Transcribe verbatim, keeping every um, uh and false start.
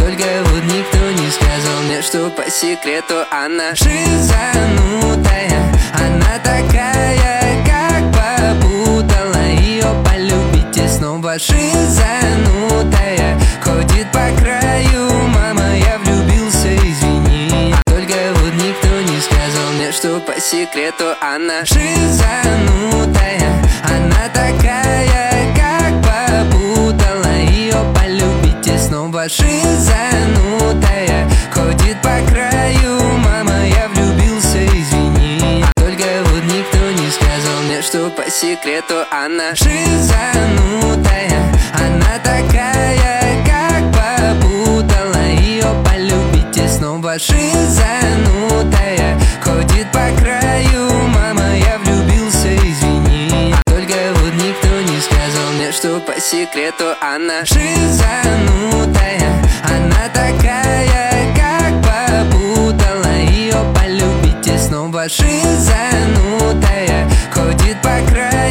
Только вот никто не сказал мне, что по секрету она шизанутая. Она такая, как попутала, ее полюбите снова. Шизанутая, ходит по краю, мама, я влюбился, извини. Только вот никто не сказал мне, что по секрету она шизанутая. Она такая, как попутала, ее полюбите снова. Шизанутая, ходит по краю, мама, я влюбился, извини. Только вот никто не сказал мне, что по секрету она шизанутая. Она такая, как попутала, ее полюбите снова. Шизанутая, ходит по краю, мама, я влюбился, извини. Только вот никто не сказал мне, что по секрету она шизанутая. Она такая, как попутала, ее полюбите снова. Шизанутая, ходит по краю.